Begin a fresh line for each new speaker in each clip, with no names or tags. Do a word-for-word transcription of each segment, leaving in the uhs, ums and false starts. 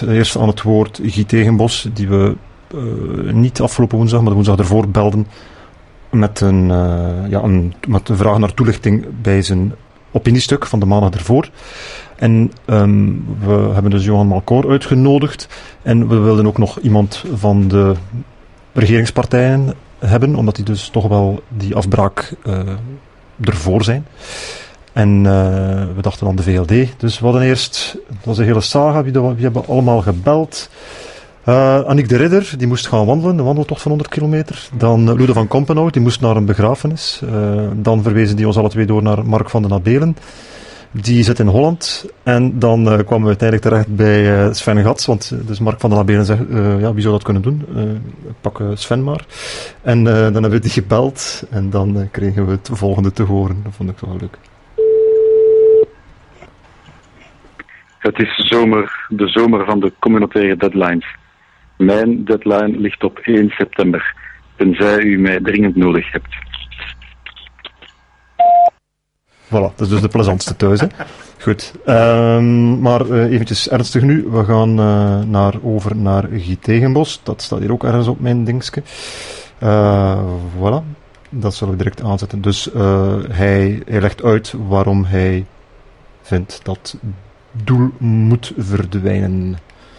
eerst, eerst aan het woord Guy Tegenbos, die we uh, niet afgelopen woensdag, maar de woensdag ervoor belden met een, uh, ja, een, met een vraag naar toelichting bij zijn opiniestuk van de maandag ervoor. En um, we hebben dus Johan Malcoor uitgenodigd en we wilden ook nog iemand van de regeringspartijen hebben, omdat die dus toch wel die afbraak uh, ervoor zijn. En uh, we dachten aan de V L D. Dus we hadden eerst, dat was een hele saga, wie, wie hebben allemaal gebeld? Uh, Annick de Ridder, die moest gaan wandelen, een wandeltocht van honderd kilometer. Dan uh, Lude van Kompenhout, die moest naar een begrafenis. Uh, dan verwezen die ons alle twee door naar Mark van den Abelen. Die zit in Holland. En dan uh, kwamen we uiteindelijk terecht bij uh, Sven Gats, want uh, dus Mark van den Abelen zegt, uh, ja, wie zou dat kunnen doen? Uh, pak uh, Sven maar. En uh, dan hebben we die gebeld en dan uh, kregen we het volgende te horen. Dat vond ik wel leuk.
Het is zomer, de zomer van de communautaire deadlines. Mijn deadline ligt op één september, tenzij u mij dringend nodig hebt.
Voilà, dat is dus de plezantste thuis, hè. Goed, um, maar uh, eventjes ernstig nu. We gaan uh, naar, over naar Guy Tegenbos. Dat staat hier ook ergens op mijn dingske. Uh, voilà, dat zullen we direct aanzetten. Dus uh, hij, hij legt uit waarom hij vindt dat doel moet verdwijnen.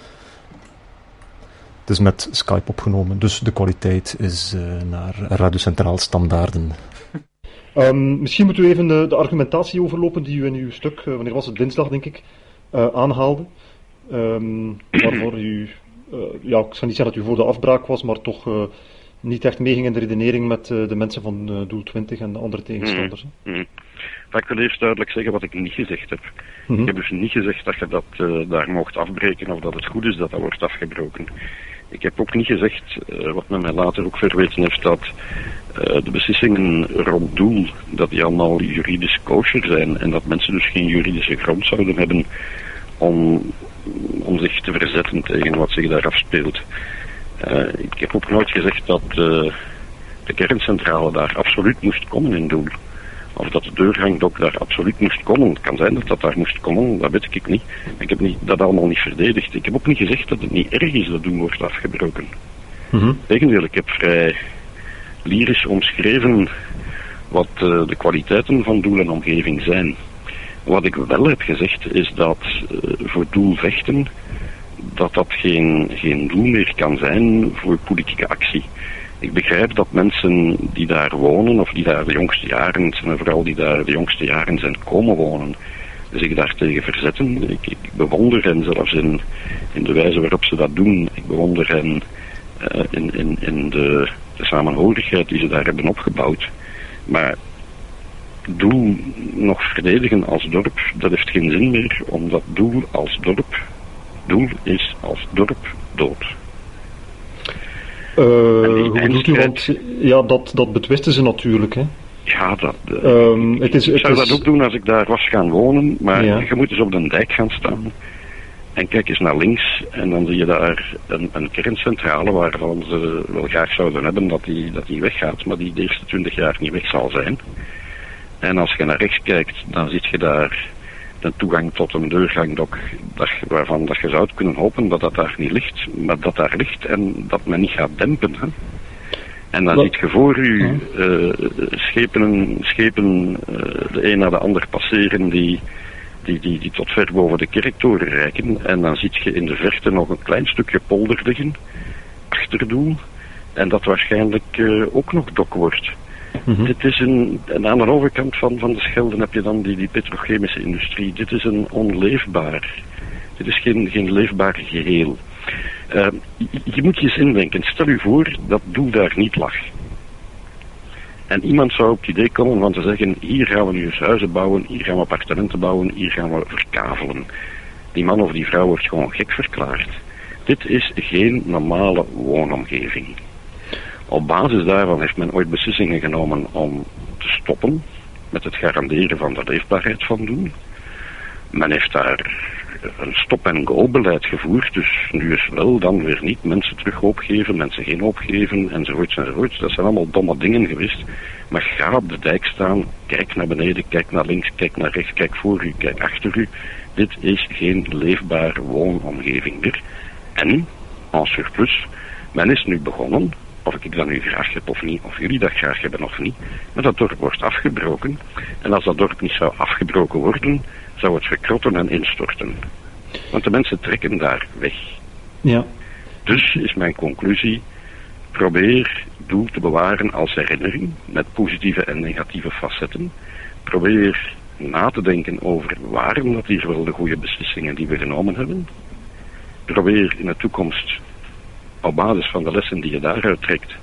Het is met Skype opgenomen, dus de kwaliteit is uh, naar Radio Centraal standaarden. Um, misschien moeten we even de, de argumentatie overlopen die u in uw stuk, uh, wanneer was het, dinsdag denk ik, uh, aanhaalde. Um, waarvoor u, uh, ja, ik zal niet zeggen dat u voor de afbraak was, maar toch uh, niet echt meeging in de redenering met uh, de mensen van uh, Doel twintig en de andere tegenstanders.
Mm, mm. Maar ik wil eerst duidelijk zeggen wat ik niet gezegd heb. Mm-hmm. Ik heb dus niet gezegd dat je dat uh, daar mocht afbreken of dat het goed is dat dat wordt afgebroken. Ik heb ook niet gezegd, uh, wat men mij later ook verweten heeft, dat uh, de beslissingen rond Doel, dat die allemaal juridisch kosher zijn en dat mensen dus geen juridische grond zouden hebben om, om zich te verzetten tegen wat zich daar afspeelt. Uh, ik heb ook nooit gezegd dat uh, de kerncentrale daar absoluut moest komen in Doel. Of dat de deurgangdok daar absoluut moest komen. Het kan zijn dat dat daar moest komen, dat weet ik niet. Ik heb niet, dat allemaal niet verdedigd. Ik heb ook niet gezegd dat het niet erg is dat Doel wordt afgebroken. Mm-hmm. Tegendeel, ik heb vrij lyrisch omschreven wat uh, de kwaliteiten van Doel en omgeving zijn. Wat ik wel heb gezegd is dat uh, voor Doel vechten, dat dat geen, geen doel meer kan zijn voor politieke actie. Ik begrijp dat mensen die daar wonen, of die daar de jongste jaren, en vooral die daar de jongste jaren zijn komen wonen, zich daartegen verzetten. Ik, ik bewonder hen zelfs in, in de wijze waarop ze dat doen. Ik bewonder hen uh, in, in, in de, de samenhorigheid die ze daar hebben opgebouwd. Maar Doel nog verdedigen als dorp, dat heeft geen zin meer, omdat Doel als dorp, Doel is als dorp dood.
Uh, hoe bedoelt u, want ja, dat, dat betwisten ze natuurlijk, hè?
Ja, dat, uh,
um, het is,
ik zou
het is...
dat ook doen als ik daar was gaan wonen, maar
ja.
Je moet dus op de dijk gaan staan en kijk eens naar links en dan zie je daar een, een kerncentrale waarvan ze wel graag zouden hebben dat die, dat die weggaat, maar die de eerste twintig jaar niet weg zal zijn. En als je naar rechts kijkt, dan zie je daar een toegang tot een deurgangdok dat, waarvan dat je zou kunnen hopen dat dat daar niet ligt, maar dat daar ligt en dat men niet gaat dempen. Hè. En dan ziet je voor u uh, schepen, schepen uh, de een na de ander passeren die, die, die, die tot ver boven de kerktoren reiken. En dan ziet je in de verte nog een klein stukje polder liggen, achter Doel, en dat waarschijnlijk uh, ook nog dok wordt. Mm-hmm. Dit is een, en aan de overkant van, van de Schelde heb je dan die, die petrochemische industrie. Dit is een onleefbaar, dit is geen, geen leefbaar geheel. Uh, je, je moet je eens indenken, stel u voor dat Doel daar niet lag. En iemand zou op het idee komen van te zeggen, hier gaan we nu eens huizen bouwen, hier gaan we appartementen bouwen, hier gaan we verkavelen. Die man of die vrouw wordt gewoon gek verklaard. Dit is geen normale woonomgeving. Op basis daarvan heeft men ooit beslissingen genomen om te stoppen met het garanderen van de leefbaarheid van Doel. Men heeft daar een stop-and-go-beleid gevoerd, dus nu is wel, dan weer niet. Mensen terug hoop geven, mensen geen hoop geven, enzovoorts, enzovoorts. Dat zijn allemaal domme dingen geweest. Maar ga op de dijk staan, kijk naar beneden, kijk naar links, kijk naar rechts, kijk voor u, kijk achter u. Dit is geen leefbare woonomgeving meer. En, en surplus, men is nu begonnen, of ik dat nu graag heb of niet, of jullie dat graag hebben of niet, maar dat dorp wordt afgebroken. En als dat dorp niet zou afgebroken worden, zou het verkrotten en instorten. Want de mensen trekken daar weg.
Ja.
Dus is mijn conclusie, probeer Doel te bewaren als herinnering, met positieve en negatieve facetten. Probeer na te denken over waarom dat hier wel de goede beslissingen die we genomen hebben. Probeer in de toekomst, op basis van de lessen die je daaruit trekt,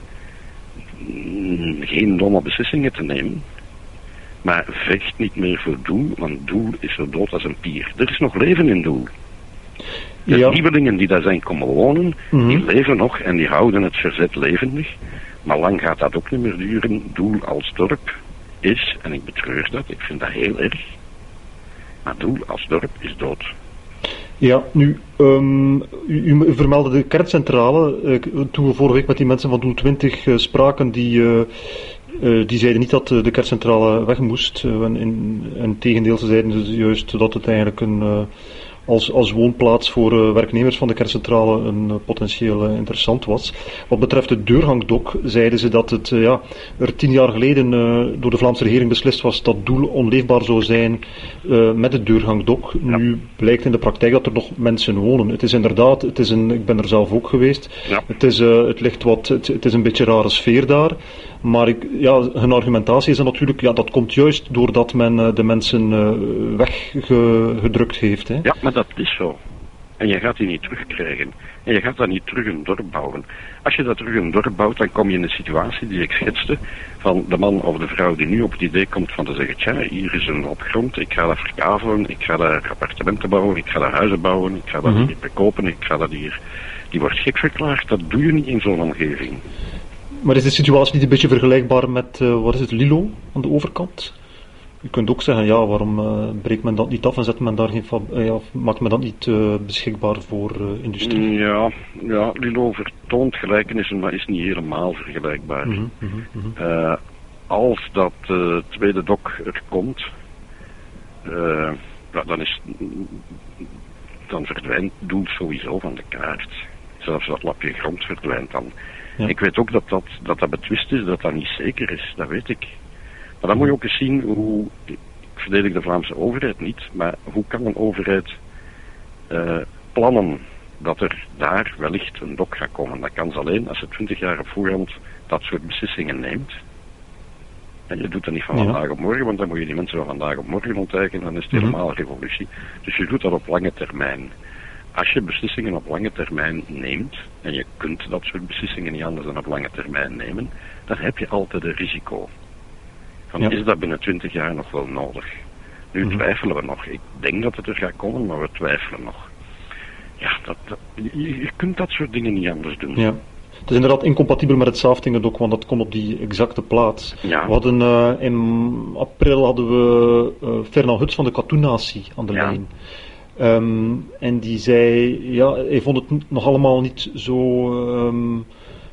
geen domme beslissingen te nemen. Maar vecht niet meer voor Doel, want Doel is zo dood als een pier. Er is nog leven in Doel. De ja. nieuwelingen die daar zijn komen wonen, mm-hmm. die leven nog en die houden het verzet levendig. Maar lang gaat dat ook niet meer duren. Doel als dorp is, en ik betreur dat, ik vind dat heel erg, maar Doel als dorp is dood.
Ja, nu, um, u, u vermeldde de kerncentrale. Uh, toen we vorige week met die mensen van Doel twintig uh, spraken, die, uh, uh, die zeiden niet dat uh, de kerncentrale weg moest. Uh, en, in, en tegendeel, ze zeiden dus juist dat het eigenlijk een... Uh, Als, als woonplaats voor uh, werknemers van de kerncentrale een uh, potentieel uh, interessant was. Wat betreft het deurhangdok zeiden ze dat het uh, ja, er tien jaar geleden uh, door de Vlaamse regering beslist was dat Doel onleefbaar zou zijn uh, met het deurhangdok. Ja. Nu blijkt in de praktijk dat er nog mensen wonen. Het is inderdaad, het is een, ik ben er zelf ook geweest, ja. het, is, uh, het ligt wat, het, het is een beetje een rare sfeer daar. Maar ik, ja, hun argumentatie is dan natuurlijk, ja, dat komt juist doordat men uh, de mensen uh, weggedrukt heeft. Hè.
Ja, maar dat is zo. En je gaat die niet terugkrijgen. En je gaat dat niet terug een dorp bouwen. Als je dat terug een dorp bouwt, dan kom je in de situatie die ik schetste, van de man of de vrouw die nu op het idee komt van te zeggen, tja, hier is een hoop grond, ik ga dat verkavelen, ik ga daar appartementen bouwen, ik ga daar huizen bouwen, ik ga dat mm-hmm. hier bekopen, ik ga dat hier... Die wordt gek verklaard, dat doe je niet in zo'n omgeving.
Maar is de situatie niet een beetje vergelijkbaar met, uh, wat is het, Lilo aan de overkant? Je kunt ook zeggen, ja, waarom uh, breekt men dat niet af en zet men daar geen fab- uh, ja, maakt men dat niet uh, beschikbaar voor uh, industrie?
Ja, ja, Lilo vertoont gelijkenissen, maar is niet helemaal vergelijkbaar. Mm-hmm, mm-hmm. Uh, als dat uh, tweede dok er komt, uh, ja, dan, is, dan verdwijnt Doel sowieso van de kaart. Zelfs dat lapje grond verdwijnt dan. Ja. Ik weet ook dat dat, dat dat betwist is, dat dat niet zeker is, dat weet ik. Maar dan moet je ook eens zien hoe, ik verdedig de Vlaamse overheid niet, maar hoe kan een overheid uh, plannen dat er daar wellicht een dok gaat komen? Dat kan ze alleen als ze twintig jaar op voorhand dat soort beslissingen neemt. En je doet dat niet van ja. vandaag op morgen, want dan moet je die mensen van vandaag op morgen ontwijken en dan is het mm-hmm. helemaal revolutie. Dus je doet dat op lange termijn. Als je beslissingen op lange termijn neemt, en je kunt dat soort beslissingen niet anders dan op lange termijn nemen, dan heb je altijd een risico. Van, ja. Is dat binnen twintig jaar nog wel nodig? Nu mm-hmm. twijfelen we nog. Ik denk dat het er gaat komen, maar we twijfelen nog. Ja, dat, dat, je, je kunt dat soort dingen niet anders doen.
Ja. Het is inderdaad incompatibel met het Saaftingendok, want dat komt op die exacte plaats.
Ja.
We hadden uh, in april hadden we uh, Fernand Huts van de Katoennatie aan de ja. lijn. Um, en die zei, ja, hij vond het nog allemaal niet zo um,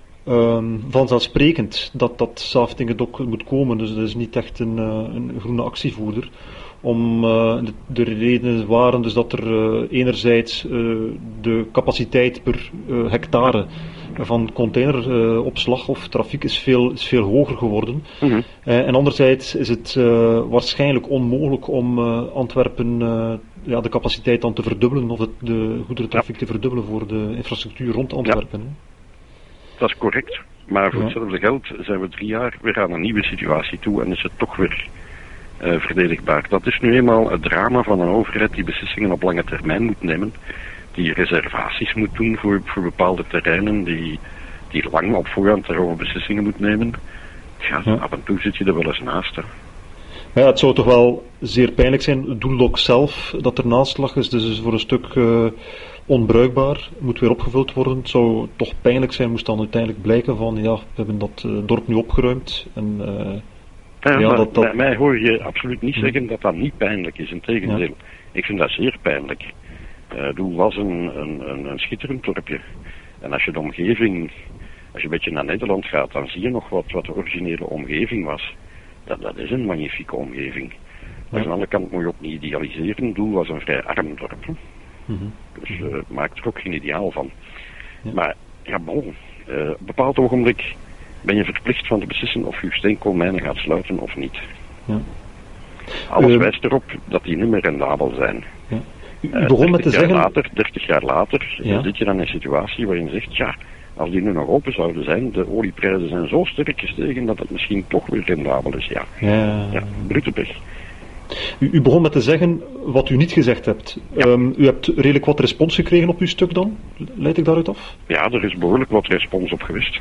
um, vanzelfsprekend dat dat Saaftingendok moet komen. Dus dat is niet echt een, uh, een groene actievoerder. Om, uh, de, de redenen waren dus dat er uh, enerzijds uh, de capaciteit per uh, hectare van containeropslag uh, of trafiek is veel, is veel hoger geworden. Mm-hmm. Uh, en anderzijds is het uh, waarschijnlijk onmogelijk om uh, Antwerpen uh, ja, de capaciteit dan te verdubbelen of het, de goederentrafiek ja. te verdubbelen voor de infrastructuur rond Antwerpen. Ja.
Dat is correct. Maar voor ja. hetzelfde geld zijn we drie jaar weer aan een nieuwe situatie toe en is het toch weer uh, verdedigbaar. Dat is nu eenmaal het drama van een overheid die beslissingen op lange termijn moet nemen, die reservaties moet doen voor, voor bepaalde terreinen, die, die lang op voorhand daarover beslissingen moet nemen. Ja, ja. Af en toe zit je er wel eens naast. Hè.
Ja, het zou toch wel zeer pijnlijk zijn. Het doeldok zelf dat ernaast lag is dus voor een stuk uh, onbruikbaar, moet weer opgevuld worden. Het zou toch pijnlijk zijn moest dan uiteindelijk blijken van ja, we hebben dat uh, dorp nu opgeruimd. En, uh,
ja, ja, maar dat, dat... Bij mij hoor je absoluut niet zeggen dat dat niet pijnlijk is. Integendeel, ja. Ik vind dat zeer pijnlijk. Uh, Doel was een, een, een, een schitterend dorpje. En als je de omgeving, als je een beetje naar Nederland gaat, dan zie je nog wat, wat de originele omgeving was. Dat, dat is een magnifieke omgeving. Maar aan de andere kant moet je ook niet idealiseren. Doel was een vrij arm dorp. Hè?
Mm-hmm.
Dus uh, maak er ook geen ideaal van.
Ja.
Maar ja, bon, uh, op een bepaald ogenblik ben je verplicht van te beslissen of je steenkoolmijnen gaat sluiten of niet.
Ja.
Alles
Uh,
wijst erop dat die niet meer rendabel zijn.
Ja. U, u begon uh, met te zeggen...
Later, dertig jaar later
ja.
zit je dan in een situatie waarin je zegt, ja, als die nu nog open zouden zijn, de olieprijzen zijn zo sterk gestegen dat het misschien toch weer rendabel is. Ja,
ja.
ja brute pech.
U, u begon met te zeggen wat u niet gezegd hebt.
Ja.
Um, u hebt redelijk wat respons gekregen op uw stuk dan? Leid ik daaruit af?
Ja, er is behoorlijk wat respons op geweest.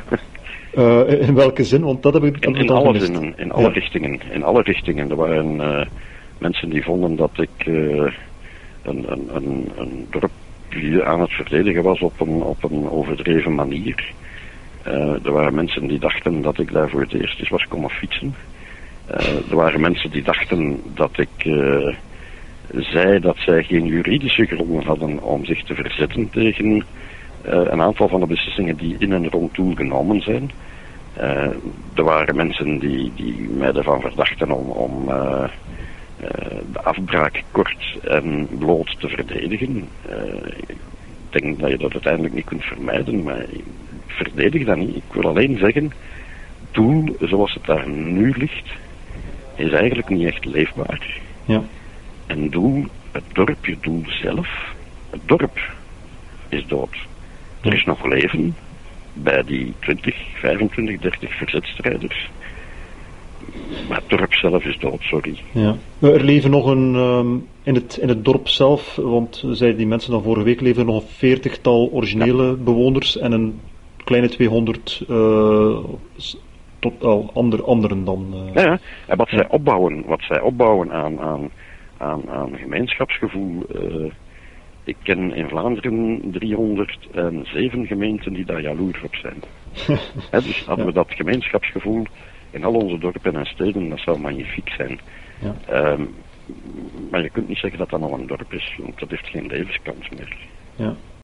Uh, in welke zin? Want dat heb ik
in, in alle zinnen, in alle ja. richtingen. In alle richtingen. Er waren uh, mensen die vonden dat ik uh, een, een, een, een dorpje aan het verdedigen was op een, op een overdreven manier. Uh, er waren mensen die dachten dat ik daar voor het eerst eens was komen fietsen. Uh, er waren mensen die dachten dat ik uh, zei dat zij geen juridische gronden hadden om zich te verzetten tegen uh, een aantal van de beslissingen die in en rond Doel genomen zijn. Uh, er waren mensen die, die mij ervan verdachten om, om uh, uh, de afbraak kort en bloot te verdedigen. Uh, ik denk dat je dat uiteindelijk niet kunt vermijden, maar ik verdedig dat niet. Ik wil alleen zeggen, Doel, zoals het daar nu ligt, is eigenlijk niet echt leefbaar.
Ja.
En Doel, het dorpje Doel zelf, het dorp is dood. Er is nog leven bij die twintig, vijfentwintig, dertig verzetstrijders. Maar het dorp zelf is dood, sorry.
Ja. Er leven nog een, um, in, het, in het dorp zelf, want zeiden die mensen dan vorige week, leven nog een veertigtal originele ja. bewoners en een kleine tweehonderd uh, tot al ander, anderen dan. Uh,
ja, ja, en wat ja. zij opbouwen, wat zij opbouwen aan, aan, aan, aan gemeenschapsgevoel. Uh, ik ken in Vlaanderen driehonderdzeven gemeenten die daar jaloers op zijn. He, dus hadden ja. we dat gemeenschapsgevoel in al onze dorpen en steden, dat zou magnifiek zijn.
Ja.
Um, maar je kunt niet zeggen dat dat al een dorp is, want dat heeft geen levenskans meer.
Ja.